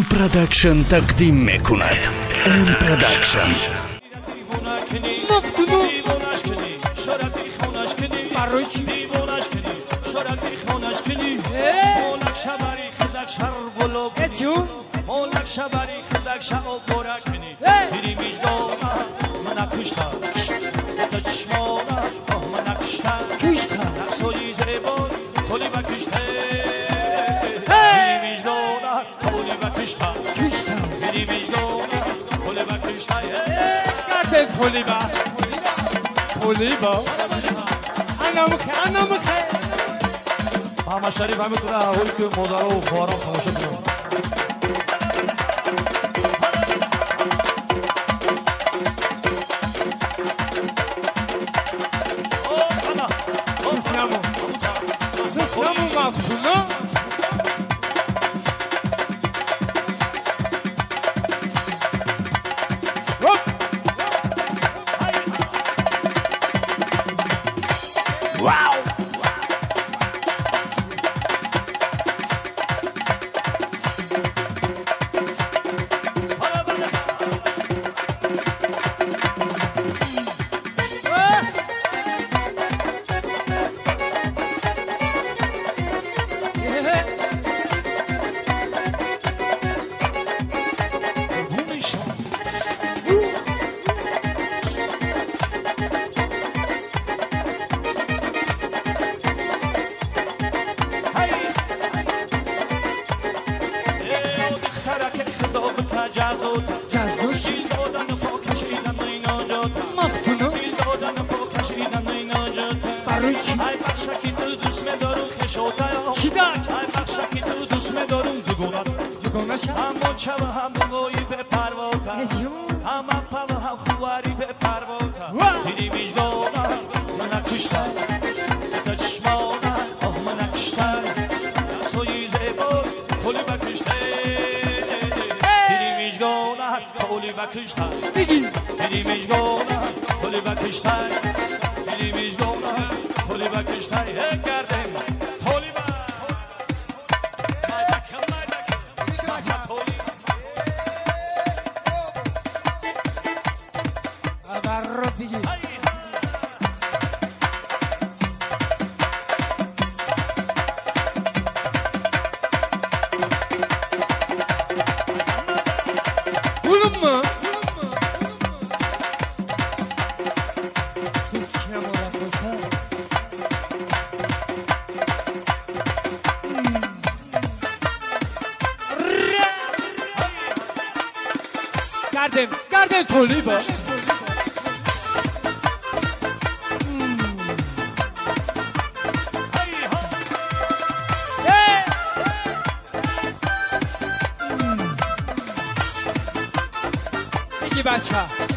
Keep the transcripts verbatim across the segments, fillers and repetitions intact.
ام پروداکشن تقدیم میکند. ام پروداکشن مفتونو شرطی خونش کنی برای چی دیوانش کنی شرطی خونش کنی مولک شبری خدک شر بلو اتیون مولک شبری خدک شر بورا کنی پیری میجدونا من کشتا تچمونا من کشتا کشتا سوی زبون تولی بکشتا پیری میجدونا تولی بکشتا کشتا پیری میجدونا تولی بکشتا کارت تولی با تولی با انا مخه انا مخه ماما شریف همه تو را حول که مادر و خوارم خاموشه کنم سسنمو سسنمو مفتونو ای بخشا که تو دوست می‌دارم خشوتا چی دار ای بخشا که تو دوست می‌دارم دوگونا دوگونا شا هم چاو هم بوی به پرواکا هم پاو هم خواری به پرواکا دیدی میجدونا من کشتا تچمونا آه من کشتا سوی زبون تولی بکشتا دیدی میجدونا تولی بکشتا دیدی میجدونا تولی بکشتا دیدی میجدونا تولی بکشتا یک کردم تولی با مای بکم مای بکم ماجا تولی آبر رو بگی گلوم گردم گردم تولی با بگی بچه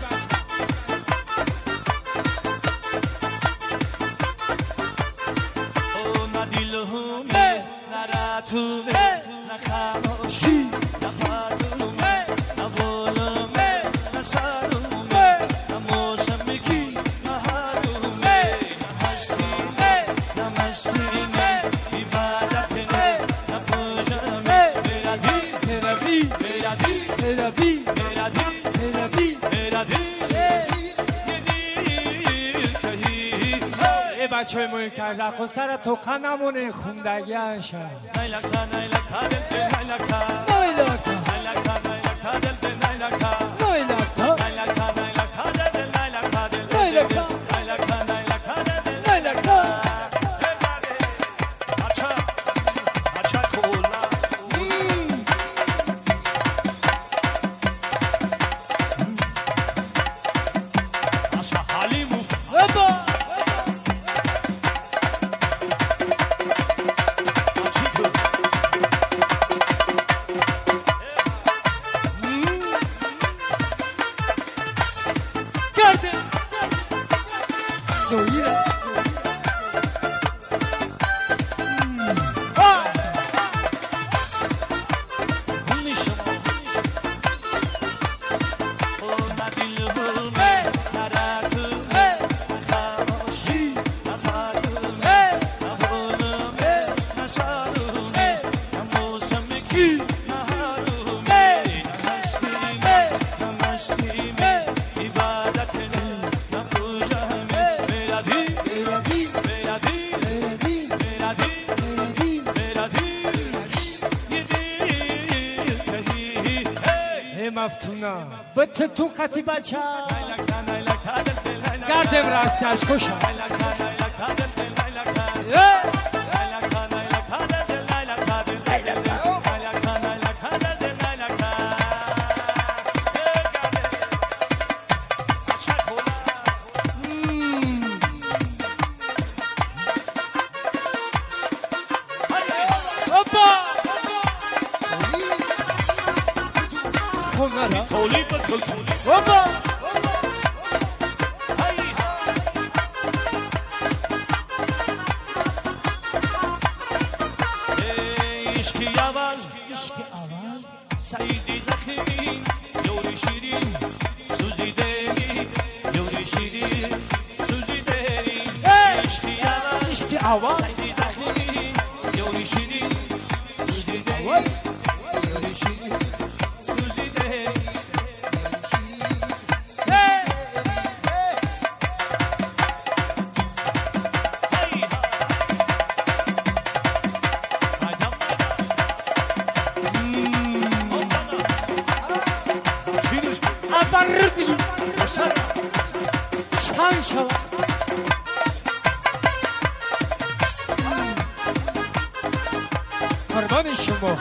او ندیلهونه نراتونه نخاموشی نفادونه نولومه نشارومه نموشمکی نهارومه نمشتینه نمشتینه عبادتنه نپوشمه میرادی میرادی میرادی میرادی میرادی میرادی میرادی بچه موی کرد لقو سر تو قنمونه خوندگی هشم نیلکا نیلکا دل به نیلکا نیلکا نیلکا نیلکا دل به نیلکا نیلکا نیلکا نیلکا دل به نیلکا نیلکا نیلکا نیلکا دل به نیلکا بچه بچه کولا بچه حالی مفت مفتونا بت تو قطی بچه گردم راستش خوشم تولی بکل تولی بابا عشقی اول عشقی اول سعیدی زخمی یوری شیرین سوزی دری یوری شیرین سوزی دری عشقی اول عشقی اول سعیدی زخمی یوری شیرین سوزی دری یوری شیرین سوزی دری برردی چند شد قربان شما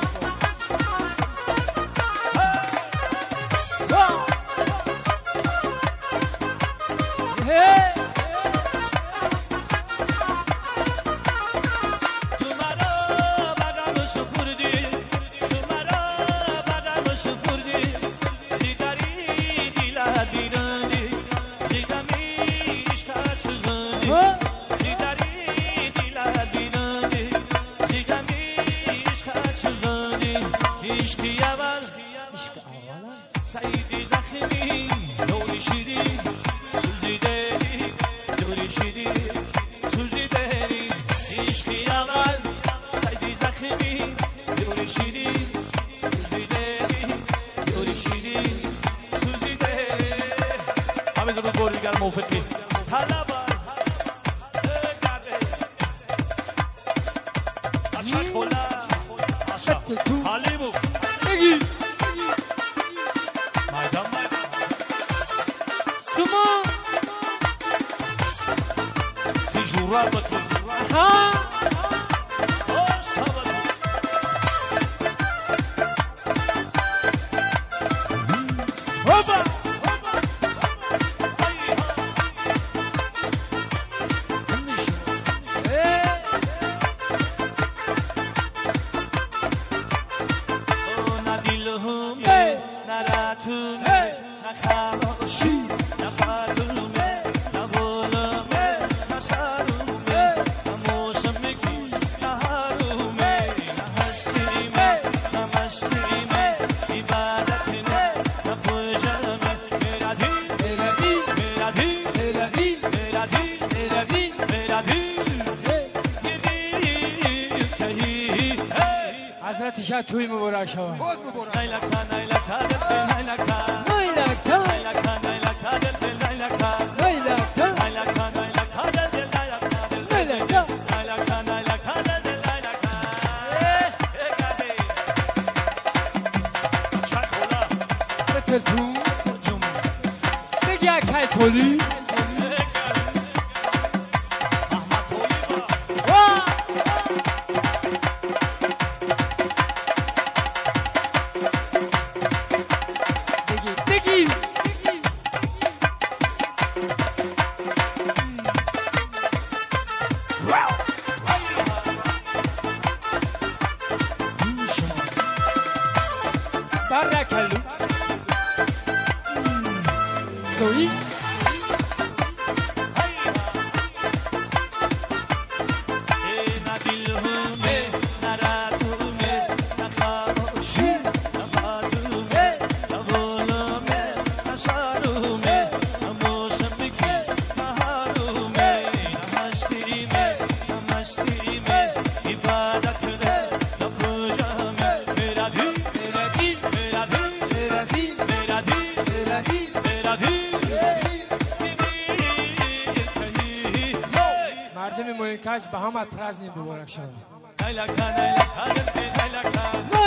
عشقی اول سعیدی زخمی یوری شیرین سوزی دری یوری شیرین سوزی دری عشقی اول سعیدی زخمی یوری شیرین سوزی دری یوری شیرین سوزی دری همه زبون بوریگر موفقی طلبا گرده اچک خولا حالی بو بگی مایدم مایدم سما تیجورا بطل ها باش تابل هوبا حضرت شاه توی مبارک شود باز مبارک نیلکا نیلکا دل نیلکا نیلکا نیلکا نیلکا دل نیلکا نیلکا نیلکا نیلکا دل نیلکا نیلکا نیلکا نیلکا دل نیلکا اگادی چاکولا بتل تو بگی اکای تولی Barracalu Soy مردم مویکش به هم اطراز نیم ببارک شد.